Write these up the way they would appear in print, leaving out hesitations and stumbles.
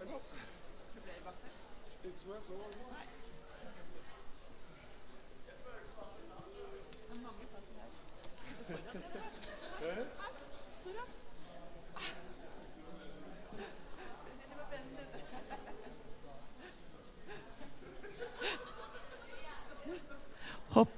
Hopp.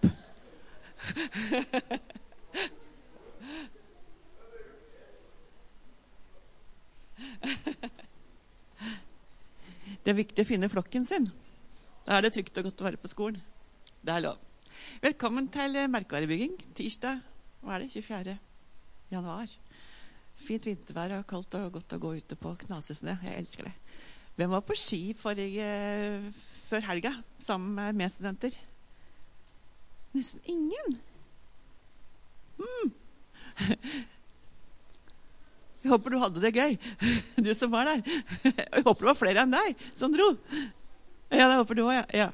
Det er viktig å finne flokken sin. Da er det trygt og godt å være på skolen. Det er lov. Velkommen til merkevarebygging. Tirsdag, hva er det? 24. januar. Fint vintervær og kaldt og godt å gå ute på knasesnø. Jeg elsker det. Hvem var på ski før helga sammen med medstudenter? Nesten ingen. Jeg håper du hadde det gøy, du som var der. Jeg håper det var flere enn deg som dro. Ja, det håper du også, ja.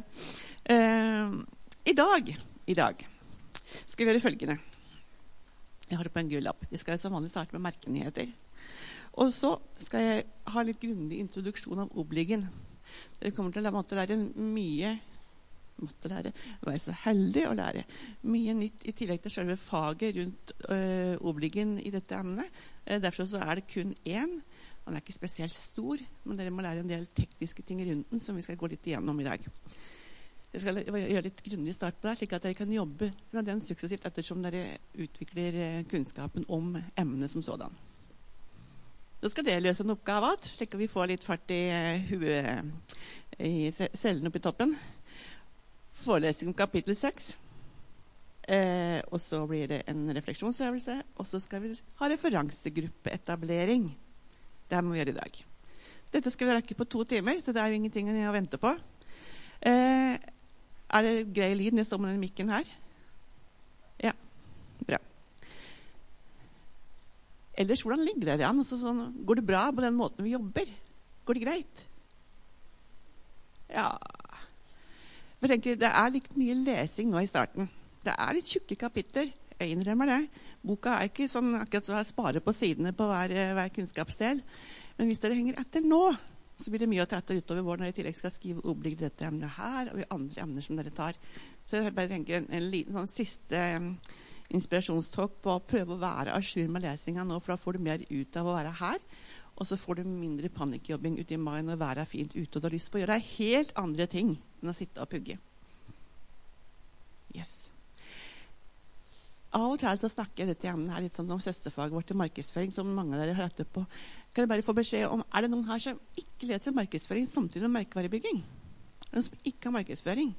I dag skal vi gjøre følgende. Jeg har det på en gul lapp. Vi skal som vanlig starte med merkenyheter. Og så skal jeg ha litt grundig introduksjon av Obliggen. Dere kommer til å lære mye, være så heldig å lære mye nytt i tillegg til selve faget rundt Obliggen i dette emnet. Derfor så er det kun én. Han er ikke spesielt stor, men dere må lære en del tekniske ting rundt den som vi skal gå litt igjennom i dag. Jeg skal gjøre litt grundig start på det, slik at dere kan jobbe med den suksessivt ettersom dere utvikler kunnskapen om emnet som sådan. Så skal dere løse en oppgave, slik at vi får litt fart i cellene oppe i toppen. Forelesning om kapittel 6. Og så blir det en refleksjonsøvelse, og så skal vi ha referansegruppeetablering. Det her må vi gjøre i dag. Dette skal vi rekke på 2 timer, så det er jo ingenting å vente på. Er det grei lyd når jeg står med den mikken her? Ja, bra. Ellers, hvordan ligger dere an? Går det bra på den måten vi jobber? Går det greit? Ja. Jeg tenker, det er litt mye lesing nå i starten. Det er litt tjukke kapitler, jeg innrømmer det. Boka er ikke sånn akkurat så spare på sidene på hver kunnskapsdel. Men hvis dere henger etter nå, så blir det mye å ta etter utover vår når jeg i tillegg skal skrive Obligg dette emnet her, og i andre emner som dere tar. Så jeg bare tenker en liten sånn siste inspirasjonstalk på å prøve å være à jour med lesinga nå, for da får du mer ut av å være her. Og så får du mindre panikkjobbing ute i mai når været er fint ute, og du har lyst på å gjøre helt andre ting enn å sitte og pugge. Yes. Av og til så snakker jeg dette emnet her litt sånn om søsterfaget vårt til markedsføring, som mange av dere har rettet på. Kan jeg bare få beskjed om, er det noen her som ikke leser markedsføring samtidig med merkevarebygging? Er det noen som ikke har markedsføring?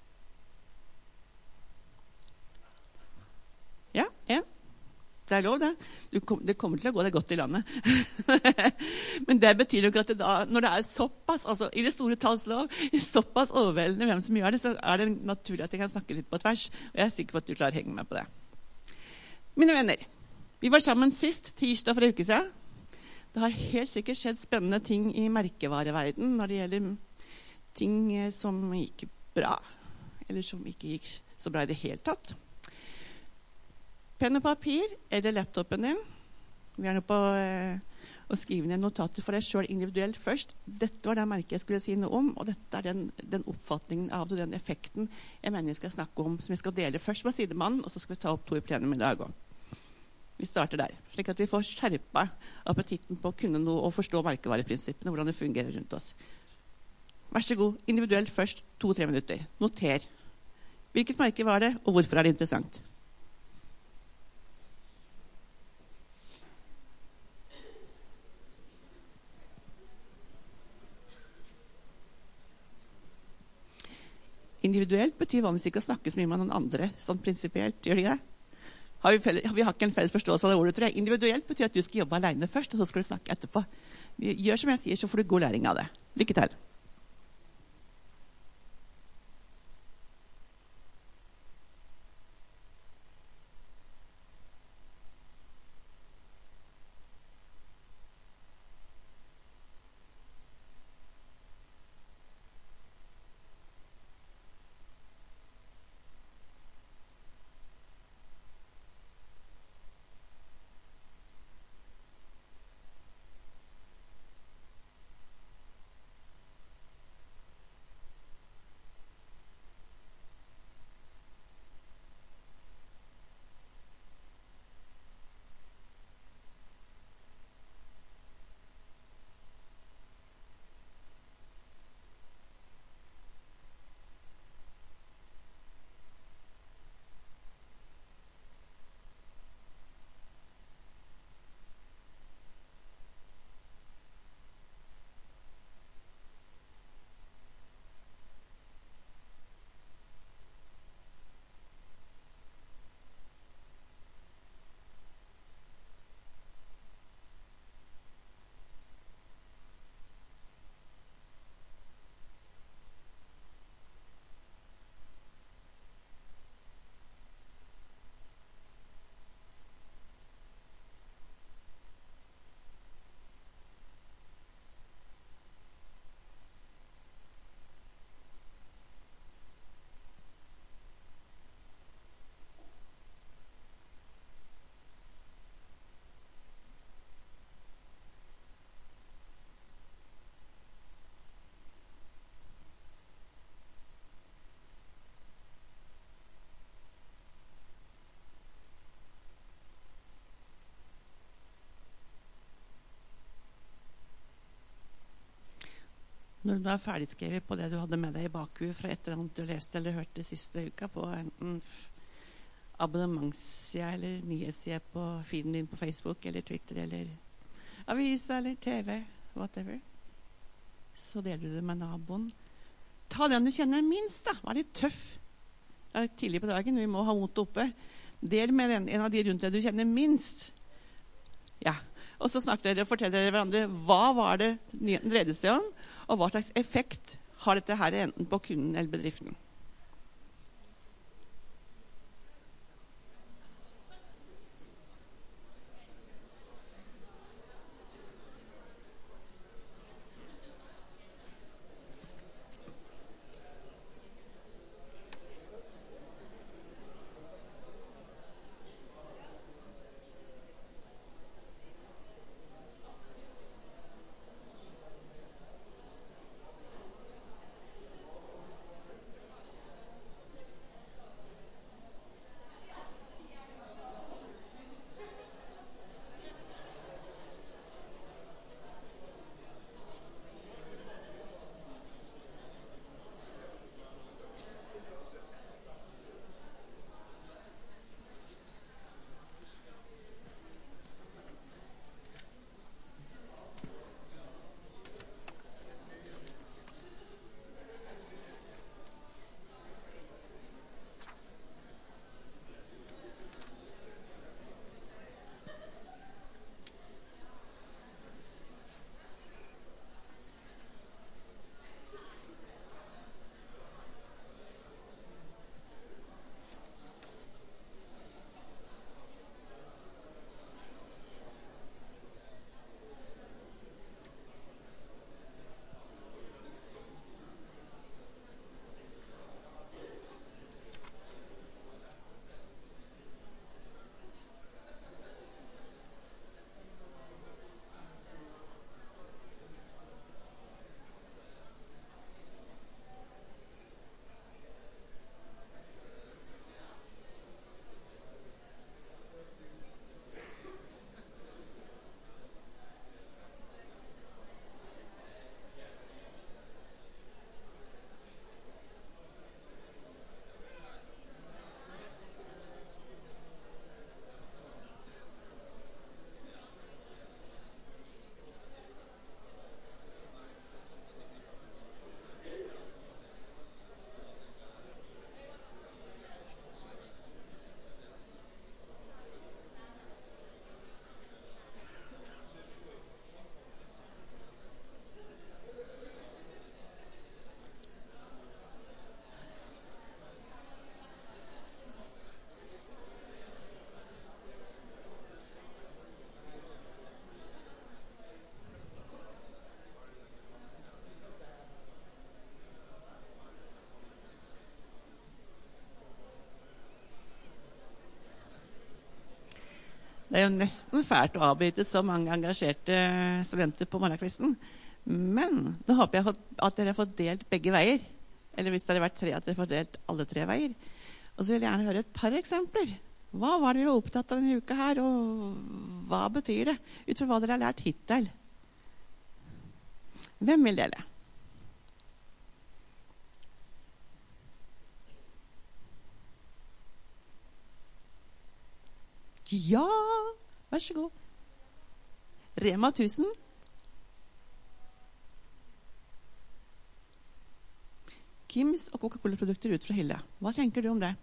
Ja, en. Det er lov, det. Det kommer til å gå deg godt i landet. Men det betyr jo ikke at det da, når det er såpass, altså i det store talls lov, såpass overveldende hvem som gjør det, så er det naturlig at jeg kan snakke litt på tvers. Og jeg er sikker på at du klarer å henge med på det. Mine venner, vi var sammen sist, tirsdag for en uke siden. Det har helt sikkert skjedd spennende ting i merkevareverden når det gjelder ting som gikk bra, eller som ikke gikk så bra i det hele tatt. Penn og papir eller laptopen din. Vi er nå på å skrive ned notater for deg selv individuelt først. Dette var det merket jeg skulle si noe om, og dette er den oppfatningen av det, den effekten jeg mener jeg skal snakke om, som jeg skal dele først med sidemannen, og så skal vi ta opp 2 i plenum i dag også. Vi starter der, slik at vi får skjerpa appetitten på å kunne noe og forstå merkevareprinsippene, hvordan det fungerer rundt oss. Vær så god, individuelt først, 2-3 minutter. Noter. Hvilket merke var det, og hvorfor er det interessant? Individuelt betyr vanligvis ikke å snakke så mye med noen andre, sånn prinsipielt, gjør det? Vi har ikke en felles forståelse av det ordet, tror jeg. Individuelt betyr at du skal jobbe alene først, og så skal du snakke etterpå. Gjør som jeg sier, så får du god læring av det. Lykke til. Når du er ferdigskrevet på det du hadde med deg i bakhuet fra et eller annet du leste eller hørte siste uka på enten abonnementssida eller nyhetssida på feeden din på Facebook eller Twitter eller avisa eller TV, whatever, så deler du det med naboen. Ta den du kjenner minst, da. Vær litt tøff. Det er tidlig på dagen, vi må ha motet oppe. Del med en av de rundt deg du kjenner minst. Ja. Og så snakker dere og forteller dere hverandre hva var det nyheten dreide seg om, og hva slags effekt har dette her enten på kunden eller bedriften. Det er jo nesten fælt å avbryte så mange engasjerte studenter på morgenkvisten. Men nå håper jeg at dere har fått delt begge veier. Eller hvis det har vært tre, at dere har fått delt alle tre veier. Og så vil jeg gjerne høre et par eksempler. Hva var det vi var opptatt av denne uka her, og hva betyr det? Ut fra hva dere har lært hittil. Hvem vil dele? Ja, vær så god. Rema 1000. Kims og Coca-Cola-produkter ut fra hylla. Hva tenker du om det?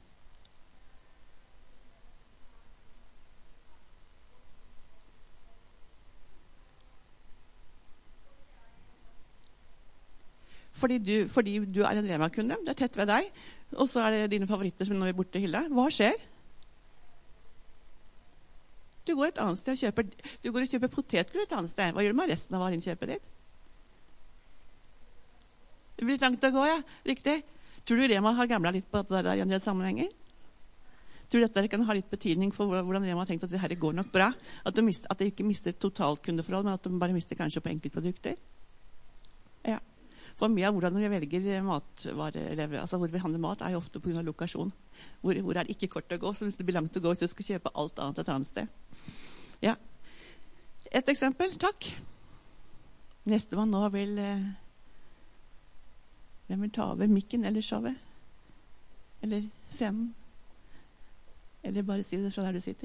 Fordi du er en Rema-kunde, det er tett ved deg, og så er det dine favoritter som nå er borte i hylla. Hva skjer? Du går et annet sted og kjøper potetgull et annet sted. Hva gjør du med resten av varinnkjøpet ditt? Det blir trangt å gå, ja. Riktig. Tror du Rema har gamla litt på det der i en del sammenhenger? Tror du dette kan ha litt betydning for hvordan Rema har tenkt at det her går nok bra? At de ikke mister totalt kundeforhold, men at de bare mister kanskje på enkeltprodukter? Ja. For mye av hvordan vi velger matvarer, altså hvor vi handler mat, er jo ofte på grunn av lokasjon. Hvor er det ikke kort å gå, så hvis det blir langt å gå, så skal du kjøpe alt annet et annet sted. Ja. Et eksempel, takk. Nestemann nå vil Hvem vil ta over mikken eller showet? Eller scenen? Eller bare si det fra der du sitter?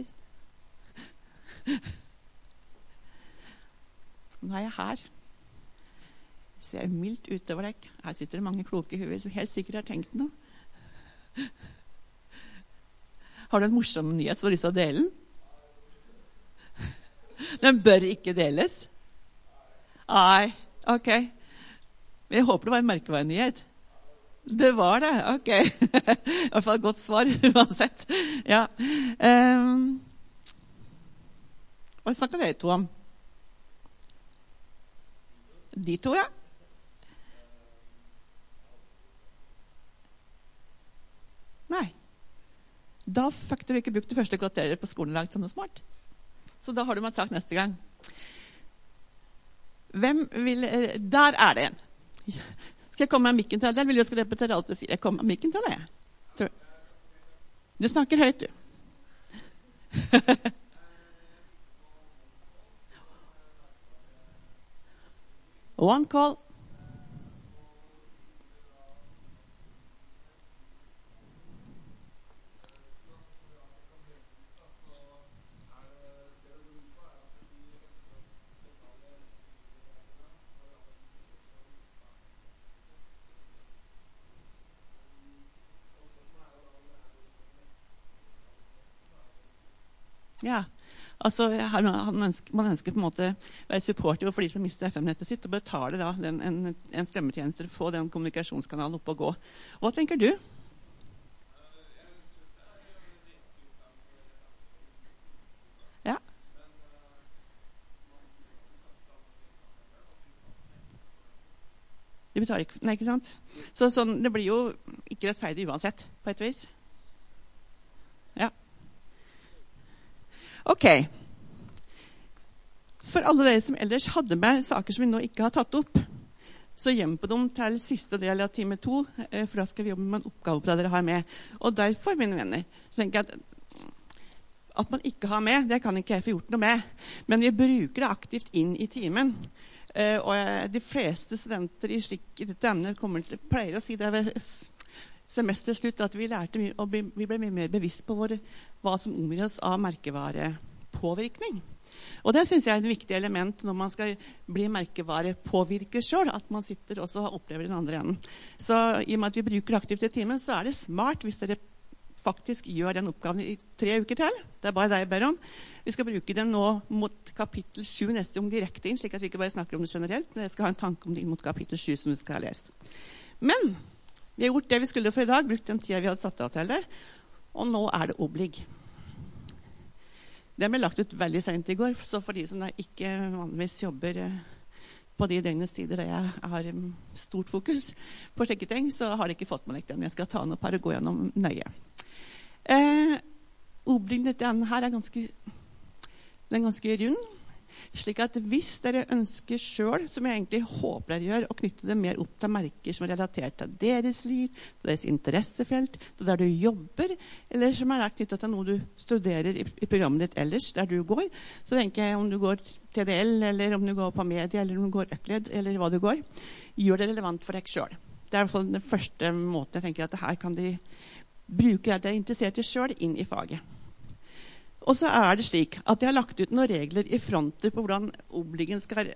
Nå er jeg her. Ser mildt utover deg. Her sitter det mange kloke huer som helt sikkert har tenkt noe. Har du en morsom nyhet så har du lyst til å dele den? Den bør ikke deles. Nei, ok. Men jeg håper det var en merkevarenyhet. Det var det, ok. I hvert fall et godt svar, uansett. Ja. Hva snakker dere to om? De to, ja. Nei. Da fikk du ikke brukt det første kvarteret på skolen i dag til noe smart. Så da har du meg sagt neste gang. Hvem vil... Der er det en. Skal jeg komme med mikken til deg? Eller vil du skal repetere alt du sier? Jeg kommer med mikken til deg. Du snakker høyt, du. One call. Ja, altså man ønsker på en måte være supporter for de som mister FM-nettet sitt, og betale da en strømmetjeneste for å få den kommunikasjonskanalen opp og gå. Hva tenker du? Ja. De betaler ikke, nei, ikke sant? Så sånn, det blir jo ikke rettferdig uansett, på et vis. Ja. Ok. For alle dere som ellers hadde med saker som vi nå ikke har tatt opp, så gjemper dem til siste del av time 2, for da skal vi jobbe med en oppgave på det dere har med. Og derfor, mine venner, så tenker jeg at man ikke har med, det kan ikke jeg få gjort noe med, men vi bruker det aktivt inn i timen. Og de fleste studenter i dette emnet pleier å si det ved semesterslutt at vi lærte mye, og vi ble mye mer bevisst på hva som omgir oss av merkevarepåvirkning. Og det synes jeg er et viktig element når man skal bli merkevarepåvirker selv, at man sitter også og opplever den andre enden. Så i og med at vi bruker aktivt i timen, så er det smart hvis dere faktisk gjør den oppgaven i 3 uker til. Det er bare det jeg ber om. Vi skal bruke den nå mot kapittel 7 neste gang direkte inn, slik at vi ikke bare snakker om det generelt, men jeg skal ha en tanke om det inn mot kapittel 7 som du skal ha lest. Men vi har gjort det vi skulle for i dag, brukt den tiden vi hadde satt av til det, og nå er det oblig. Det ble lagt ut veldig sent i går, så for de som ikke vanligvis jobber på de døgnets tider der jeg har stort fokus på slike ting, så har de ikke fått med den. Jeg skal ta den opp her og gå gjennom nøye. Oblig dette her er ganske rund, slik at hvis dere ønsker selv, som jeg egentlig håper dere gjør, å knytte det mer opp til merker som er relatert til deres liv, til deres interessefelt, til der du jobber, eller som er knyttet til noe du studerer i programmet ditt ellers, der du går, så tenker jeg om du går TDL, eller om du går på media, eller om du går Økled, eller hva du går, gjør det relevant for deg selv. Det er i hvert fall den første måten jeg tenker at her kan de bruke det dere er interessert i selv inn i faget. Og så er det slik at jeg har lagt ut noen regler i fronter på hvordan obligen skal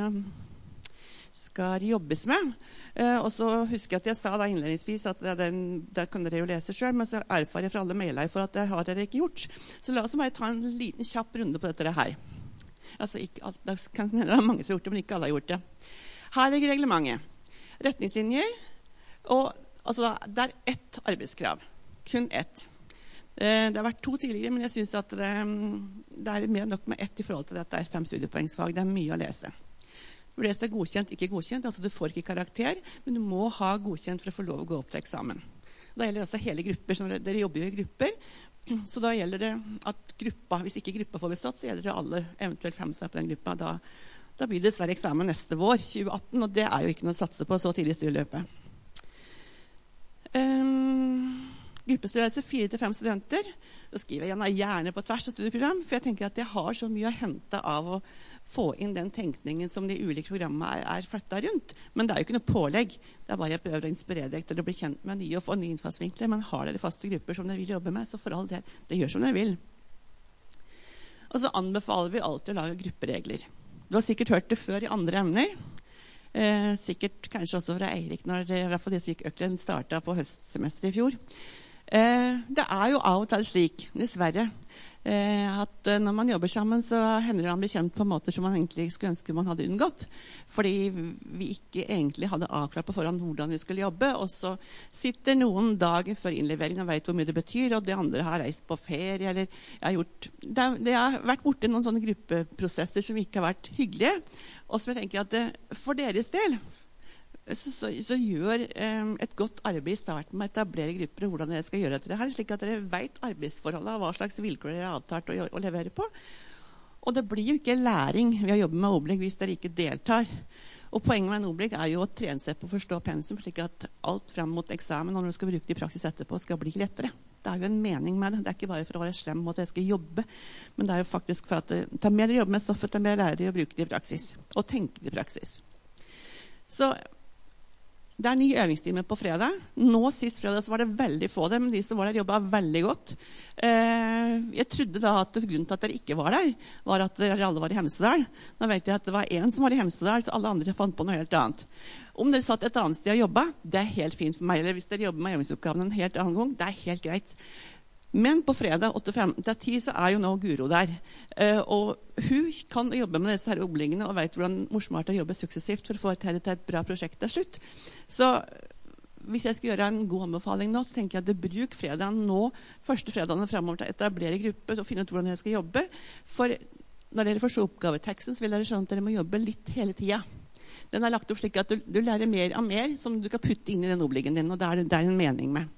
jobbes med. Og så husker jeg at jeg sa da innledningsvis at det kan dere jo lese selv, men så erfarer jeg fra alle mailer for at det har dere ikke gjort. Så la oss bare ta en liten kjapp runde på dette her. Altså, det kan hende det er mange som har gjort det, men ikke alle har gjort det. Her ligger reglementet. Retningslinjer, og altså, det er ett arbeidskrav. Kun ett. Det har vært 2 tidligere, men jeg synes at det er mer nok med 1 i forhold til dette er 5 studiepoengsfag. Det er mye å lese. Du leser godkjent, ikke godkjent, altså du får ikke karakter, men du må ha godkjent for å få lov å gå opp til eksamen. Da gjelder det også hele grupper, så dere jobber jo i grupper, så da gjelder det at gruppa, hvis ikke gruppa får bestått, så gjelder det alle eventuelt 5 på den gruppa. Da blir det dessverre eksamen neste vår, 2018, og det er jo ikke noe å satse på så tidlig i studieløpet. gruppestørrelse 4 til 5 studenter. Så skriver jeg gjerne på tvers av studieprogram, for jeg tenker at jeg har så mye å hente av å få inn den tenkningen som de ulike programmene er flettet rundt. Men det er jo ikke noe pålegg. Det er bare jeg prøver å inspirere deg til å bli kjent med nye og få nye innfallsvinkler. Men har dere faste grupper som dere vil jobbe med, så for all del, det gjør som dere vil. Og så anbefaler vi alltid å lage grupperegler. Du har sikkert hørt det før i andre emner. Sikkert kanskje også fra Eirik når i hvert fall det som gikk Øklen startet på høstsemesteret i fjor. Det er jo av og til slik, dessverre, at når man jobber sammen, så hender det man blir kjent på måter som man egentlig skulle ønske man hadde unngått. Fordi vi ikke egentlig hadde avklart på forhånd hvordan vi skulle jobbe, og så sitter noen dager før innlevering og vet hvor mye det betyr, og de andre har reist på ferie, eller jeg har vært borte i noen sånne gruppeprosesser som ikke har vært hyggelige, og så jeg tenker at for deres del, så gjør et godt arbeid i starten med å etablere grupper og hvordan dere skal gjøre dette her, slik at dere vet arbeidsforholdet og hva slags vilkår dere har avtalt å levere på. Og det blir jo ikke læring ved å jobbe med oblig hvis dere ikke deltar. Og poenget med en oblig er jo å trene seg på å forstå pensum, slik at alt frem mot eksamen og når du skal bruke det i praksis etterpå skal bli lettere. Det er jo en mening med det. Det er ikke bare for å være slem og at jeg skal jobbe, men det er jo faktisk for at det er mer å jobbe med stoffet, det er mer å lære å bruke det i praksis, og tenke det i praksis. Så det er ny øvingstime på fredag. Nå sist fredag så var det veldig få der, men de som var der jobbet veldig godt. Jeg trodde da at grunnen til at dere ikke var der, var at dere alle var i Hemsedal. Nå vet jeg at det var en som var i Hemsedal, så alle andre fant på noe helt annet. Om dere satt et annet sted og jobbet, det er helt fint for meg. Eller hvis dere jobber med øvingsoppgaven en helt annen gang, det er helt greit. Men på fredag 8:05-10 så er jo nå Guro der. Og hun kan jobbe med disse her obligene og vet hvordan morsomt det er å jobbe suksessivt for å få til et bra prosjekt til slutt. Så hvis jeg skal gjøre en god anbefaling nå, så tenker jeg at bruk fredagen nå, første fredagen fremover til å etablere grupper og finne ut hvordan dere skal jobbe. For når dere får se oppgaveteksten, så vil dere skjønne at dere må jobbe litt hele tiden. Den er lagt opp slik at du lærer mer av mer som du kan putte inn i den obligen din, og det er en mening med.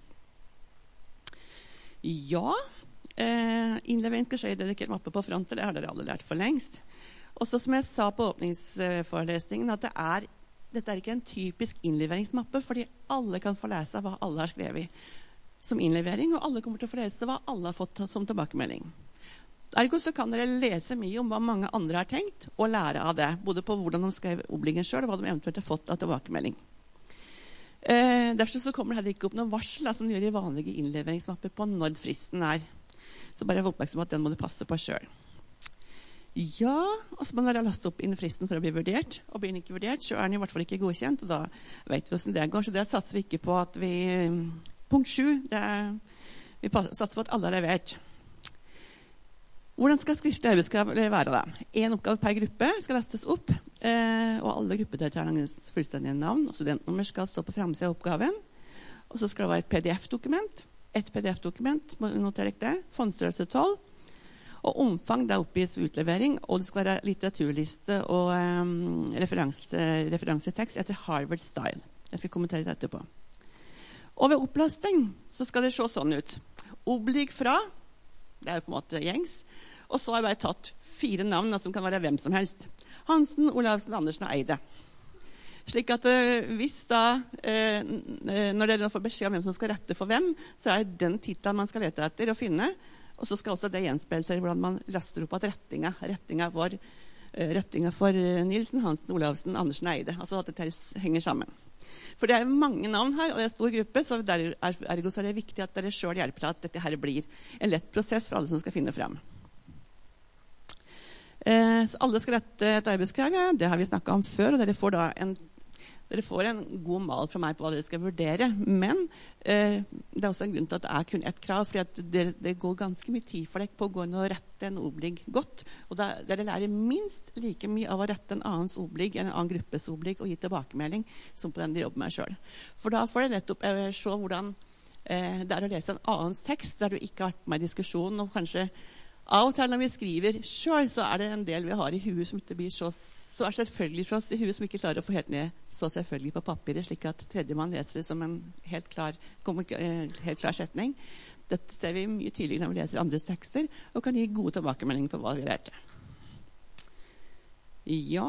Ja, innlevering skal skje i dedikert mappe på fronter, det har dere alle lært for lengst. Og så som jeg sa på åpningsforelesningen, at dette er ikke en typisk innleveringsmappe, fordi alle kan få lese hva alle har skrevet som innlevering, og alle kommer til å få lese hva alle har fått som tilbakemelding. Ergo så kan dere lese mye om hva mange andre har tenkt, og lære av det, både på hvordan de skrev oblingen selv, og hva de eventuelt har fått av tilbakemelding. Derfor så kommer det heller ikke opp noen varsel som gjør i vanlige innleveringsmapper på når fristen er. Så bare vær oppmerksom på at den må du passe på selv. Ja, og så må dere laste opp inn fristen for å bli vurdert. Og blir den ikke vurdert, så er den i hvert fall ikke godkjent, og da vet vi hvordan det går. Så det satser vi ikke på at vi... Punkt 7, vi satser på at alle har levert. Hvordan skal skriftlig arbeidsoppgave være da? En oppgave per gruppe skal lastes opp, og alle gruppedeltakernes fullstendige navn og studentnummer skal stå på fremsiden av oppgaven. Og så skal det være et PDF-dokument. Et PDF-dokument, må notere dere det. Fondstørrelse 12. Og omfang det oppgis ved utlevering, og det skal være litteraturliste og referansetekst etter Harvard Style. Jeg skal kommentere det etterpå. Og ved opplasting så skal det se sånn ut. Oblig fra, det er jo på en måte gjengs, og så har jeg bare tatt 4 navn som kan være hvem som helst. Hansen, Olavsen, Andersen og Eide. Slik at hvis da, når dere får beskjed om hvem som skal rette for hvem, så er det den titelen man skal lete etter og finne, og så skal også det gjenspeile seg hvordan man laster opp at rettinga for Nilsen, Hansen, Olavsen, Andersen og Eide. Altså at det henger sammen. For det er mange navn her, og det er en stor gruppe, så ergo så er det viktig at dere selv hjelper til at dette her blir en lett prosess for alle som skal finne frem. Så alle skal rette et arbeidskrav, det har vi snakket om før, og dere får en god mal fra meg på hva dere skal vurdere, men det er også en grunn til at det er kun ett krav, for det går ganske mye tid for dere på å gå inn og rette en oblig godt, og dere lærer minst like mye av å rette en annens oblig, en annen gruppes oblig, og gi tilbakemelding som på den de jobber med selv. For da får dere nettopp se hvordan det er å lese en annens tekst, der du ikke har vært med i diskusjonen, og kanskje av og til når vi skriver selv, så er det en del vi har i huet som ikke blir så er selvfølgelig for oss i huet som ikke klarer å få helt ned så selvfølgelig på papiret, slik at tredjemann leser det som en helt klar setning. Dette ser vi mye tydeligere når vi leser andres tekster, og kan gi gode tilbakemeldinger på hva vi lærte. Ja...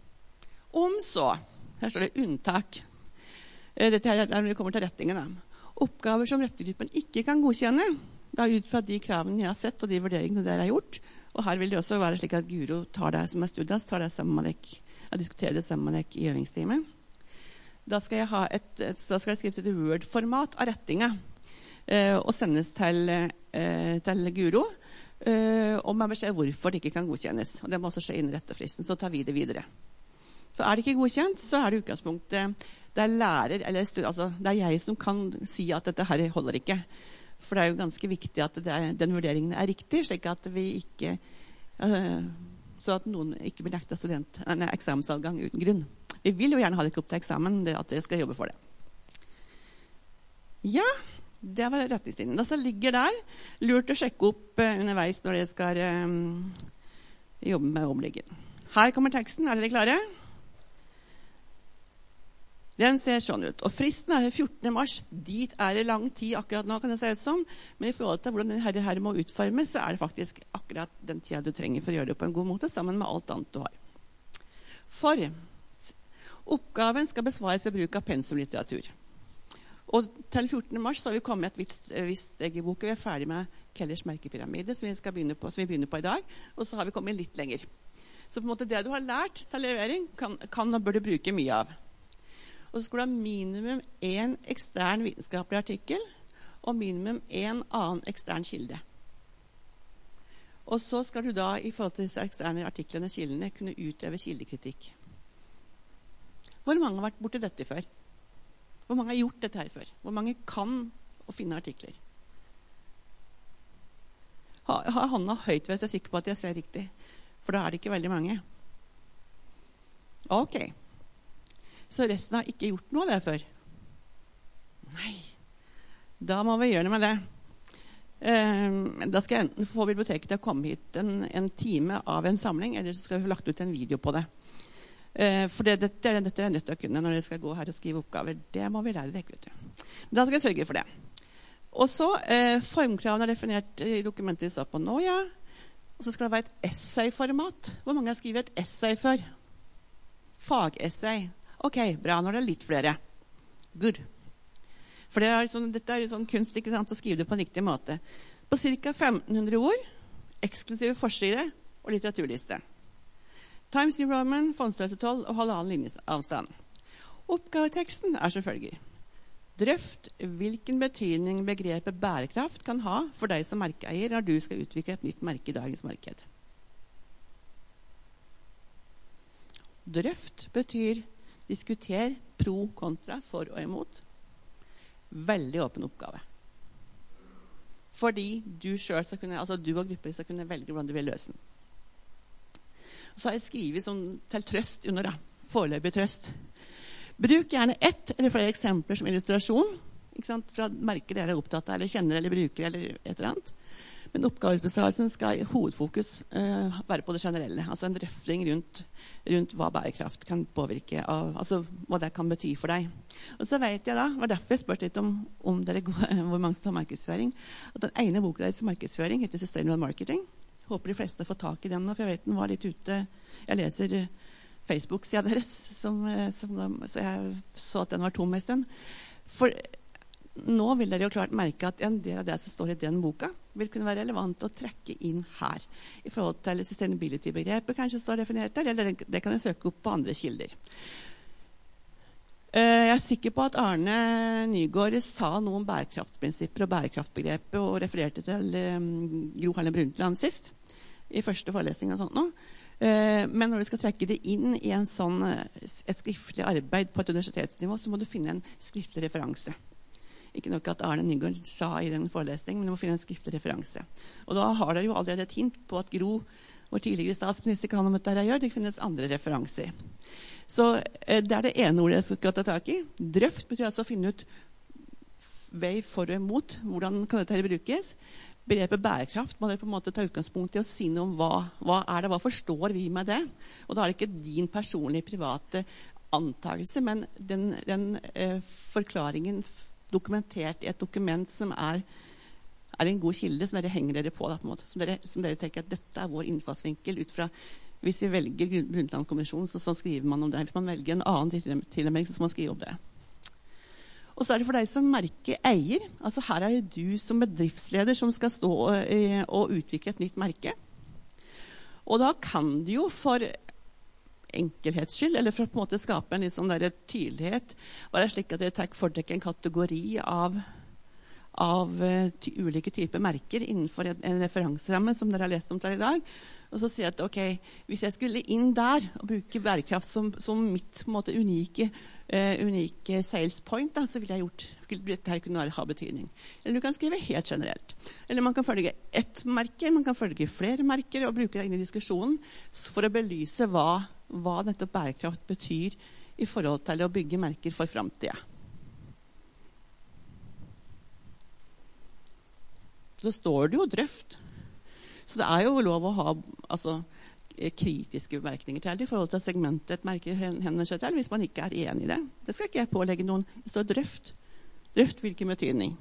Om så, her står det unntak. Dette her er når vi kommer til rettingen da. Oppgaver som rettegruppen ikke kan godkjenne, da ut fra de kravene jeg har sett og de vurderingene dere har gjort, og her vil det også være slik at Guro tar deg som er studias, tar deg sammen med deg, og diskuterer det sammen med deg i øvingstimen. Da skal jeg skrives et Word-format av rettinga, og sendes til Guro, og med beskjed hvorfor det ikke kan godkjennes. Og det må også skje innen rettefristen, så tar vi det videre. For er det ikke godkjent, så er det utgangspunktet, det er lærer, eller det er jeg som kan si at dette her holder ikke. For det er jo ganske viktig at den vurderingen er riktig, slik at vi ikke, så at noen ikke blir nektet eksamensadgang uten grunn. Vi vil jo gjerne ha det opp til eksamen, at dere skal jobbe for det. Ja, det var retningslinjen. Det som ligger der, lurt å sjekke opp underveis når dere skal jobbe med omleggen. Her kommer teksten, er dere klare? Den ser sånn ut. Og fristen er 14. mars. Dit er det lang tid akkurat nå, kan det se ut som. Men i forhold til hvordan denne her må utformes, så er det faktisk akkurat den tiden du trenger for å gjøre det på en god måte, sammen med alt annet du har. For oppgaven skal besvares ved bruk av pensumlitteratur. Og til 14. mars så har vi kommet et visst steg i boken. Vi er ferdig med Kellers merkepyramide, som vi begynner på i dag. Og så har vi kommet litt lenger. Så på en måte det du har lært til levering, kan og bør du bruke mye av. Og så skal du ha minimum 1 ekstern vitenskapelig artikkel, og minimum 1 annen ekstern kilde. Og så skal du da, i forhold til disse eksterne artiklene, kildene, kunne utøve kildekritikk. Hvor mange har vært borti dette før? Hvor mange har gjort dette her før? Hvor mange kan å finne artikler? Ha hånda høyt hvis jeg er sikker på at jeg ser riktig, for da er det ikke veldig mange. Ok. Så resten har ikke gjort noe av det før. Nei, da må vi gjøre noe med det. Da skal jeg enten få biblioteket til å komme hit en time av en samling, eller så skal vi få lagt ut en video på det. For dette er nødt til å kunne når dere skal gå her og skrive oppgaver. Det må vi lære dere, vet du. Da skal jeg sørge for det. Og så, formkravene er definert i dokumentet vi står på nå, ja. Og så skal det være et essay-format. Hvor mange har skrivet et essay før? Fagessay. Ok, bra, nå er det litt flere. Good. For dette er sånn kunst, ikke sant, å skrive det på en riktig måte. På ca. 1500 ord, eksklusive forside og litteraturliste. Times New Roman, fondstørrelse 12 og halvannen linjes avstand. Oppgaveteksten er som følger. Drøft hvilken betydning begrepet bærekraft kan ha for deg som merkeeier når du skal utvikle et nytt merke i dagens marked. Drøft betyr diskuter pro, kontra, for og imot. Veldig åpen oppgave. Fordi du selv skal kunne, altså du og grupper skal kunne velge hvordan du vil løse den. Så har jeg skrivet til trøst under, foreløpig trøst. Bruk gjerne ett eller flere eksempler som illustrasjon, ikke sant, fra merker dere er opptatt av, eller kjenner, eller bruker, eller et eller annet. Men oppgavebesvarelsen skal i hovedfokus være på det generelle, altså en drøfting rundt hva bærekraft kan påvirke av, altså hva det kan bety for deg. Og så vet jeg da, var derfor jeg spørte litt om dere hvor mange som tar markedsføring, at den ene boka deres markedsføring heter Sustainable Marketing. Håper de fleste får tak i den nå, for jeg vet den var litt ute. Jeg leser Facebook-siden deres, så jeg så at den var tom en stund. For nå vil dere jo klart merke at en del av det som står i den boka vil kunne være relevant å trekke inn her. I forhold til sustainability-begrepet kanskje står definert der, eller det kan jeg søke opp på andre kilder. Jeg er sikker på at Arne Nygaard sa noe om bærekraftsprinsipper og bærekraftbegrepet og refererte til Gro Harlem Brundtland sist, i første forelesning og sånt nå. Men når du skal trekke det inn i et skriftlig arbeid på et universitetsnivå, så må du finne en skriftlig referanse. Ikke nok at Arne Nygaard sa i den forelesningen, men du må finne en skriftlig referanse. Og da har dere jo allerede et hint på at Gro, vår tidligere statsminister, kan om dette gjør. Det finnes andre referanser. Så det er det ene ordet jeg skal ta tak i. Drøft betyr altså å finne ut vei for og imot. Hvordan kan dette brukes? Begrepet bærekraft må dere på en måte ta utgangspunkt i og si noe om hva er det, hva forstår vi med det? Og da er det ikke din personlige, private antagelse, men den forklaringen dokumentert i et dokument som er en god kilde, som dere henger dere på, da, på en måte. Som dere tenker at dette er vår innfallsvinkel ut fra, hvis vi velger Brundtland-kommisjonen, så skriver man om det. Hvis man velger en annen tilnærming, så skal man skrive om det. Og så det for deg som merkeeier. Altså her det du som bedriftsleder som skal stå og utvikle et nytt merke. Og da kan det jo for enkelhets skyld, eller for å på en måte skape en litt sånn der tydelighet, være slik at det tar for deg en kategori av ulike typer merker innenfor en referanseramme som dere har lest om til i dag. Og så sier jeg at ok, hvis jeg skulle inn der og bruke bærekraft som mitt på en måte unike sales point, da, så ville jeg dette kunne ha betydning. Eller du kan skrive helt generelt. Eller man kan følge ett merke, man kan følge flere merker og bruke det inn i diskusjonen for å belyse hva dette bærekraft betyr i forhold til å bygge merker for fremtiden. Så står det jo drøft. Så det jo lov å ha kritiske bemerkninger til det i forhold til segmentet et merke hender seg til, hvis man ikke enig i det. Det skal ikke jeg pålegge noen. Det står drøft. Drøft hvilken betydning.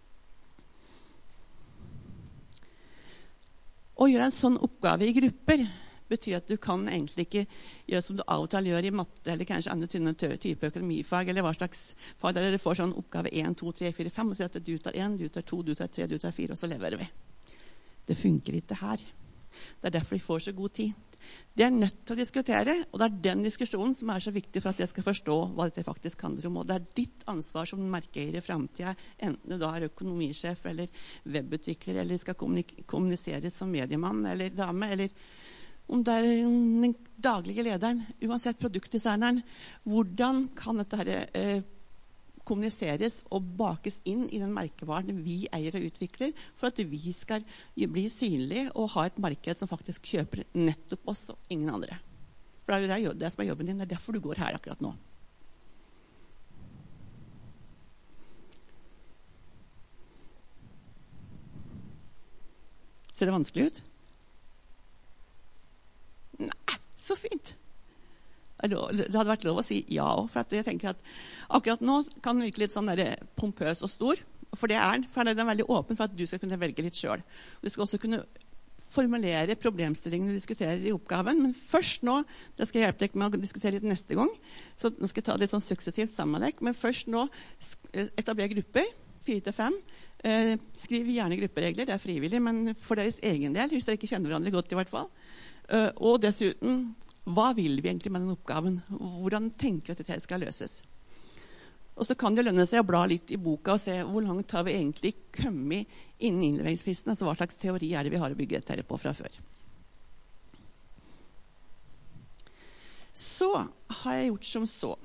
Å gjøre en sånn oppgave i grupper betyr at du kan egentlig ikke gjøre som du av og til gjør i matte, eller kanskje andre type økonomifag, eller hva slags fag der dere får sånn oppgave 1, 2, 3, 4, 5, og sier at du tar 1, du tar 2, du tar 3, du tar 4, og så leverer vi. Det funker ikke her. Det derfor vi får så god tid. Det nødt til å diskutere, og det den diskusjonen som så viktig for at jeg skal forstå hva dette faktisk handler om. Og det ditt ansvar som merkeier i fremtiden, enten du da økonomisjef, eller webutvikler, eller skal kommunisere som mediemann, eller dame, eller om det den daglige lederen, uansett produktdesigneren, hvordan kan dette kommuniseres og bakes inn i den merkevaren vi eier og utvikler, for at vi skal bli synlige og ha et marked som faktisk kjøper nettopp oss og ingen andre. For det jo det som jobben din, det derfor du går her akkurat nå. Ser det vanskelig ut? Nei, så fint. Det hadde vært lov å si ja også, for jeg tenker at akkurat nå kan den virke litt sånn pompøs og stor, for det for den veldig åpen for at du skal kunne velge litt selv. Du skal også kunne formulere problemstillingene du diskuterer i oppgaven, men først nå, det skal jeg hjelpe deg med å diskutere litt neste gang, så nå skal jeg ta det litt sånn suksessivt sammen med deg, men først nå etablere grupper, 4-5, skriv gjerne grupperegler, det frivillig, men for deres egen del, hvis dere ikke kjenner hverandre godt i hvert fall, og dessuten, hva vil vi egentlig med den oppgaven? Hvordan tenker vi at dette skal løses? Og så kan det lønne seg å bla litt i boka og se hvor langt har vi egentlig kommet innen innleveringsfristen, altså hva slags teori det vi har å bygge dette på fra før. Så har jeg gjort som så.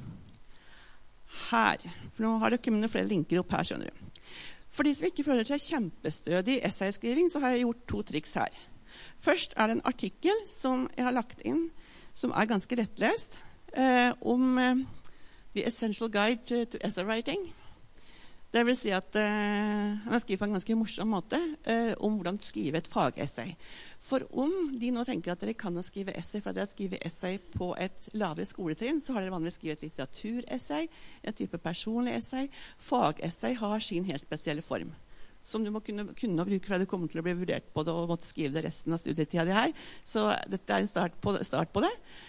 Her, for nå har det kommet flere linker opp her, skjønner du. For de som ikke føler seg kjempestødig i essayskriving, så har jeg gjort 2 triks her. Først det en artikkel som jeg har lagt inn, som ganske lettlest, om The Essential Guide to Essay Writing. Det vil si at han har skrevet på en ganske morsom måte om hvordan skrive et fagessay. For om de nå tenker at dere kan skrive essay, for at dere skriver essay på et lavere skoletrinn, så har dere vanligvis skrevet et litteraturessay, et type personlig essay. Fagessay har sin helt spesielle form, som du må kunne bruke for at du kommer til å bli vurdert på det og måtte skrive det resten av studietiden her. Så dette en start på det.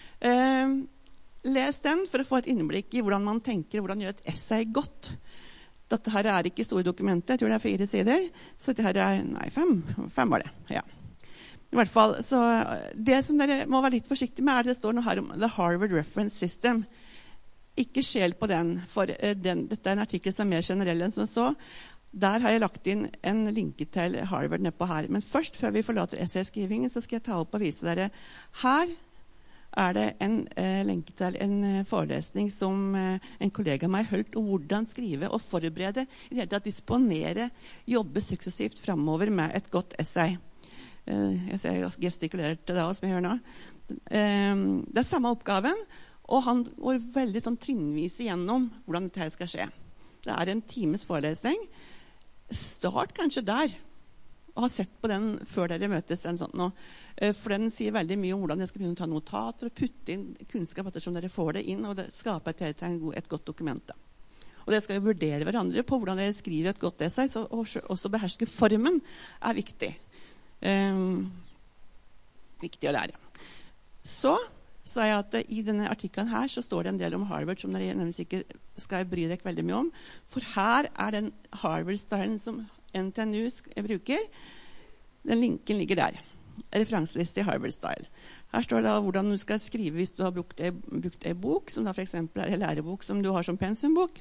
Les den for å få et innblikk i hvordan man tenker, hvordan gjør et essay godt. Dette her ikke store dokumenter, jeg tror det 4 sider. Så dette her nei, 5 var det, ja. I hvert fall, så det som dere må være litt forsiktige med det står noe her om The Harvard Reference System. Ikke skjel på den, for dette en artikkel som mer generell enn som så. Der har jeg lagt inn en linke til Harvard nedpå her. Men først, før vi forlater essayskrivingen, så skal jeg ta opp og vise dere. Her det en lenke til en forelesning som en kollega av meg holdt om hvordan skrive og forberede, i det hele tatt disponere, jobbe suksessivt fremover med et godt essay. Jeg ser jeg gestikulerer til det som jeg gjør nå. Det samme oppgaven, og han går veldig sånn trinnvis igjennom hvordan dette skal skje. Det en times forelesning. Start kanskje der, og ha sett på den før dere møtes, for den sier veldig mye om hvordan dere skal begynne å ta notater og putte inn kunnskap ettersom dere får det inn, og det skaper et godt dokument. Da. Og dere skal jo vurdere hverandre på hvordan dere skriver et godt essay, så også beherske formen viktig. Viktig å lære. Så sa jeg at i denne artikkelen her så står det en del om Harvard som dere nemlig ikke skal bry dere veldig mye om. For her den Harvard-stylen som NTNU bruker. Den linken ligger der. Referanseliste i Harvard-style. Her står det hvordan du skal skrive hvis du har brukt en bok, som da for eksempel en lærebok som du har som pensumbok.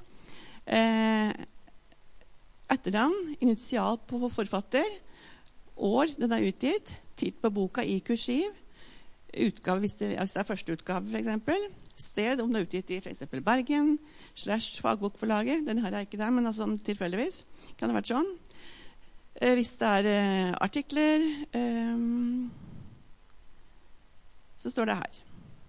Etternavn, initial på forfatter, år den utgitt, tid på boka i kursiv, utgave hvis det første utgave for eksempel, sted om det utgitt i for eksempel Bergen, / fagbokforlaget, den her ikke der, men altså tilfeldigvis, kan det vært sånn. Hvis det artikler, så står det her.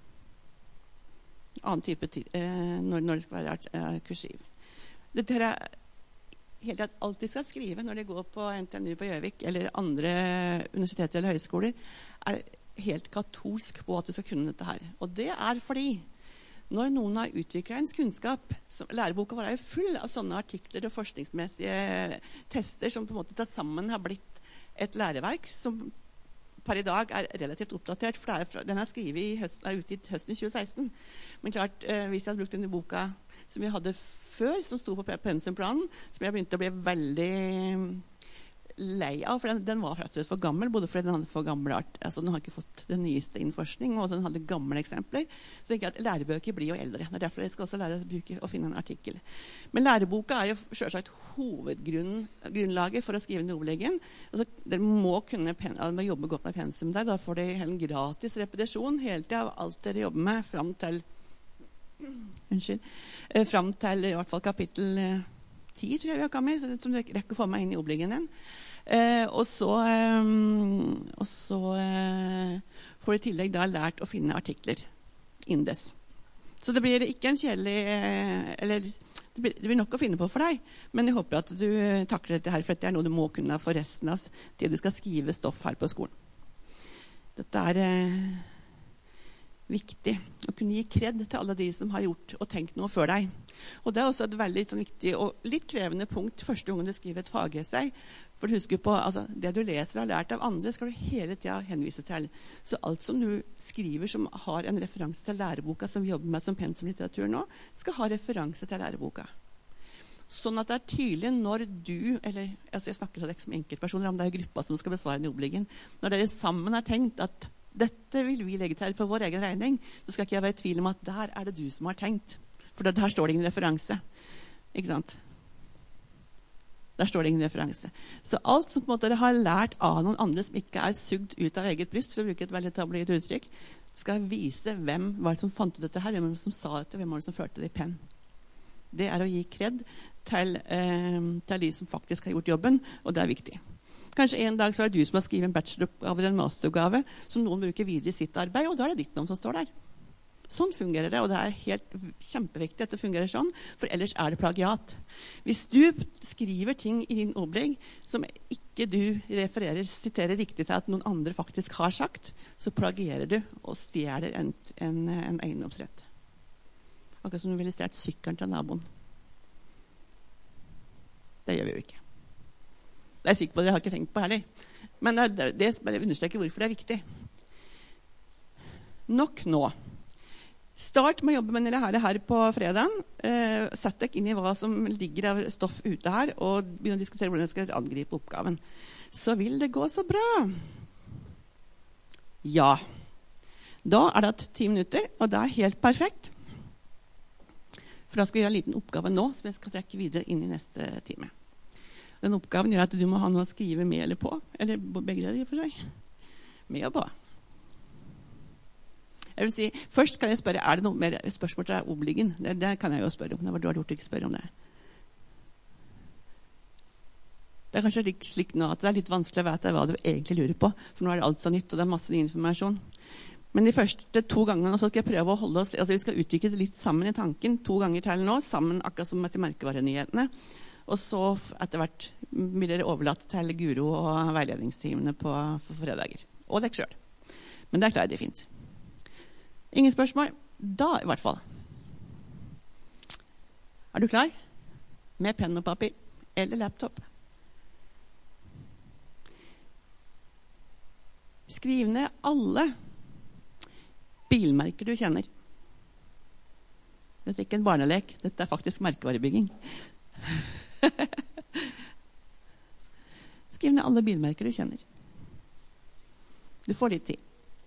Annen type når det skal være kursiv. Dette helt at alt de skal skrive når de går på NTNU på Gjøvik eller andre universiteter eller høyskoler, helt katolsk på at du skal kunne dette her. Og det fordi når noen har utviklet ens kunnskap, læreboka var jo full av sånne artikler og forskningsmessige tester som på en måte tatt sammen har blitt et læreverk som per i dag relativt oppdatert, for den utgitt høsten 2016. Men klart, hvis jeg hadde brukt denne boka som vi hadde før, som sto på pensumplanen, som jeg begynte å bli veldig lei av, for den var faktisk for gammel, både fordi den hadde for gammel art, altså den har ikke fått den nyeste innforskning, og den hadde gamle eksempler. Så jeg tenker at lærebøker blir jo eldre. Det derfor jeg skal også lære å bruke og finne en artikkel. Men læreboka jo selvsagt hovedgrunnlaget for å skrive noveleggen. Altså, dere må jobbe godt med pensum der, da får dere en gratis repetisjon hele tiden av alt dere jobber med frem til i hvert fall kapittel 10, tror jeg vi har kommet, som du rekker å få meg inn i obliggen din. Og så får du i tillegg da lært å finne artikler indes. Så det blir ikke en kjedelig, eller det blir nok å finne på for deg, men jeg håper at du takler dette her, for dette noe du må kunne for resten av tiden du skal skrive stoff her på skolen. Dette viktig å kunne gi kred til alle de som har gjort og tenkt noe før deg. Og det også et veldig viktig og litt krevende punkt første gangen du skriver et fagessay. For du husker på, altså, det du leser og har lært av andre skal du hele tiden henvise til. Så alt som du skriver som har en referanse til læreboka som vi jobber med som pensumlitteratur nå, skal ha referanse til læreboka. Sånn at det tydelig når du, eller altså jeg snakker til deg som enkeltpersoner, om det gruppa som skal besvare den obliggen, når dere sammen har tenkt at dette vil vi legge til for vår egen regning, så skal ikke jeg være i tvil om at der det du som har tenkt. For der står det ingen referanse. Ikke sant? Der står det ingen referanse. Så alt som på en måte dere har lært av noen andre som ikke sugd ut av eget bryst, for å bruke et veldig tabloid uttrykk, skal vise hvem var det som fant ut dette her, hvem var det som sa dette, hvem var det som førte det i penn. Det å gi kred til de som faktisk har gjort jobben, og det viktig. Kanskje en dag så det du som har skrivet en bacheloroppgave eller en masteroppgave som noen bruker videre i sitt arbeid, og da det ditt navn som står der. Sånn fungerer det, og det helt kjempeviktig at det fungerer sånn, for ellers det plagiat. Hvis du skriver ting i din obligg som ikke du siterer riktig til at noen andre faktisk har sagt, så plagierer du og stjeler en eiendomsrett. Akkurat som du ville stjert sykkelen til naboen. Det gjør vi jo ikke. Det jeg sikker på at dere har ikke tenkt på heller. Men det bare understreker hvorfor det viktig. Nok nå. Start med å jobbe med dette her på fredagen. Sett deg inn i hva som ligger av stoff ute her, og begynne å diskutere hvordan dere skal angripe oppgaven. Så vil det gå så bra. Ja. Da det 10 minutter, og det helt perfekt. For da skal jeg gjøre en liten oppgave nå, som jeg skal trekke videre inn i neste time. Den oppgaven gjør at du må ha noe å skrive med eller på, eller begge deler i for seg. Med og på. Jeg vil si, først kan jeg spørre, det noe mer spørsmål til obliggen? Det kan jeg jo spørre om, det var du har gjort ikke spørre om det. Det kanskje slik nå at det litt vanskelig å vite hva du egentlig lurer på, for nå det alt så nytt, og det masse ny informasjon. Men de første 2 gangene så skal jeg prøve å holde oss, altså vi skal utvikle det litt sammen i tanken, 2 ganger til nå, sammen akkurat som med merkevarenyhetene. Og så etter hvert vil dere overlate til Guro og veiledningsteamene på fredager. Og dere selv. Men det klarer de fint. Ingen spørsmål? Da i hvert fall. Du klar? Med penn og papir eller laptop. Skriv ned alle bilmerker du kjenner. Dette er ikke en barnelek, dette er faktisk merkevarebygging. Skriv ned alle bilmerker du kjenner. Du får litt tid.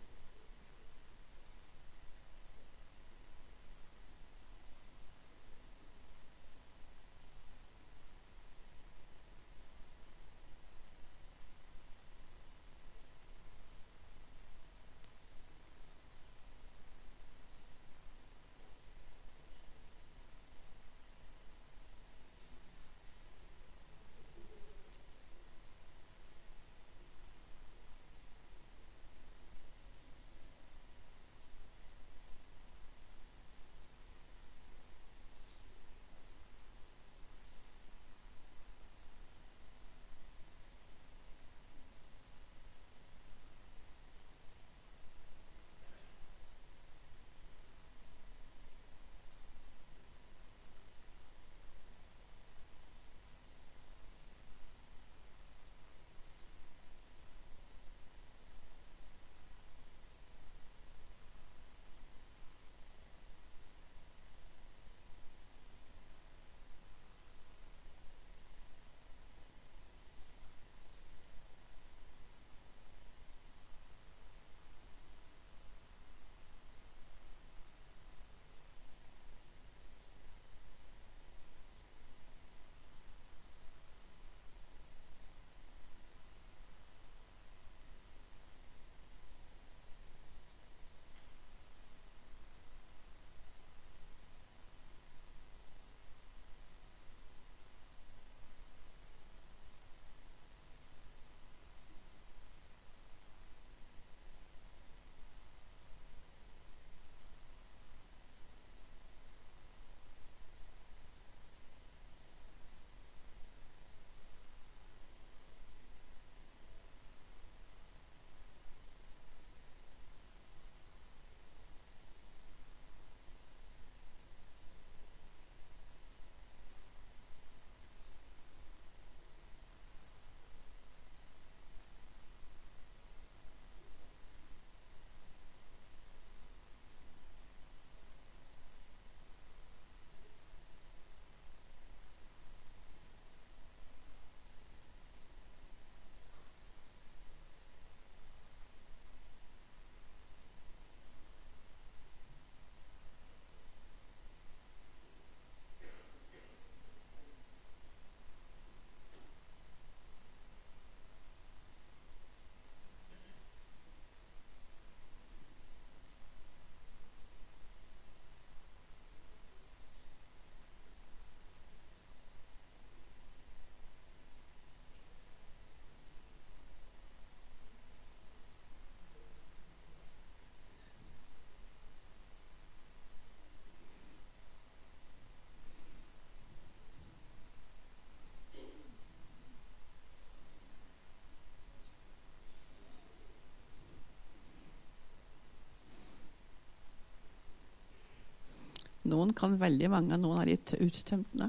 Noen kan veldig mange, noen er litt uttømtende.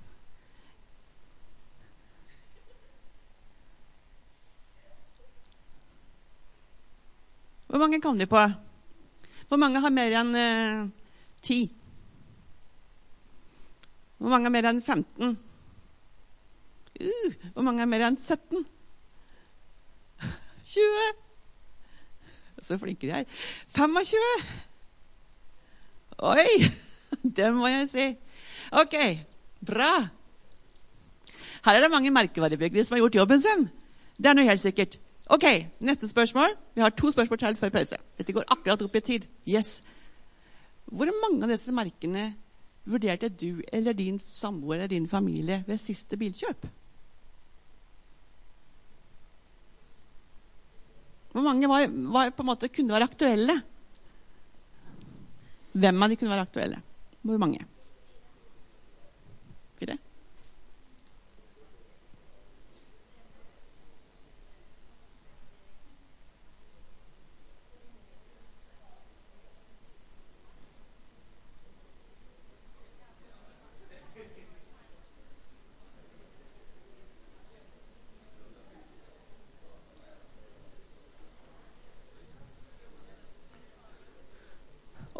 Hvor mange kan de på? Hvor mange har mer enn 10? Hvor mange har mer enn 15? Hvor mange har mer enn 17? 20? Så flinke de er. 25? Oi! Det må jeg si. Ok, bra. Her er det mange merkevarebyggere som har gjort jobben sin. Det er noe helt sikkert. Ok, neste spørsmål. Vi har 2 spørsmål til før pause. Dette går akkurat opp i tid. Yes. Hvor mange av disse merkene vurderte du eller din samboer eller din familie ved siste bilkjøp? Hvor mange var på en måte kunne være aktuelle? Hvem av de kunne være aktuelle? Hvor mange? 4?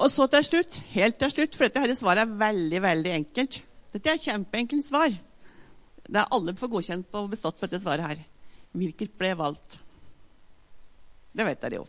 Og så til slutt, helt til slutt, for dette her svaret veldig, veldig enkelt. Dette kjempeenkelt svar. Det alle får godkjent på og bestått på dette svaret her. Hvilket ble valgt? Det vet dere jo.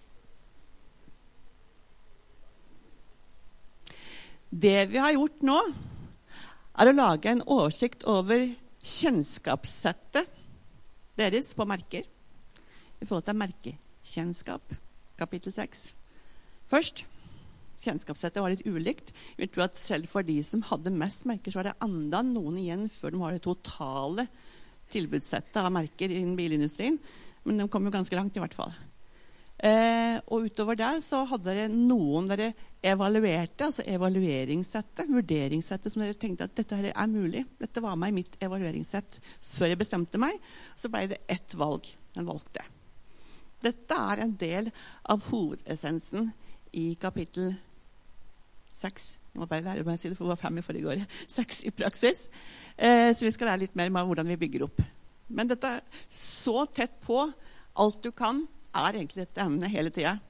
Det vi har gjort nå, å lage en oversikt over kjennskapssettet deres på merker, i forhold til merkekjennskap, kapittel 6. Først, kjennskapssettet var litt ulikt. Jeg vil tro at selv for de som hadde mest merker, så var det enda noen igjen før de har det totale tilbudssettet av merker innen bilindustrien. Men de kom jo ganske langt i hvert fall. Og utover der så hadde dere noen dere evaluerte, altså evalueringssettet, vurderingssettet, som dere tenkte at dette her er mulig. Dette var med i mitt evalueringssett før jeg bestemte meg. Så ble det ett valg. Jeg valgte. Dette er en del av hovedessensen i kapittel 6. Jeg må bare lære meg å si det, for det var 5 i forrige år. 6 i praksis. Så vi skal lære litt mer om hvordan vi bygger opp. Men dette er så tett på alt du kan, er egentlig dette emnet hele tiden.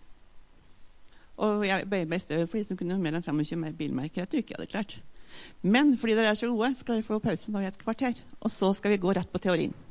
Og jeg bøyer meg i støv for de som kunne mer enn 25 bilmerker etter uke, hadde klart. Men fordi dere er så gode, skal dere få pausen nå i et kvarter. Og så skal vi gå rett på teorien.